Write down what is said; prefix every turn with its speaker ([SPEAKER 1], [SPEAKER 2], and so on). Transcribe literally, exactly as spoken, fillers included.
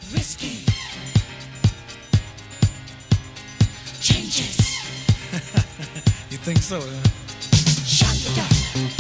[SPEAKER 1] Risky changes.
[SPEAKER 2] You think so, huh?
[SPEAKER 1] Shut the door.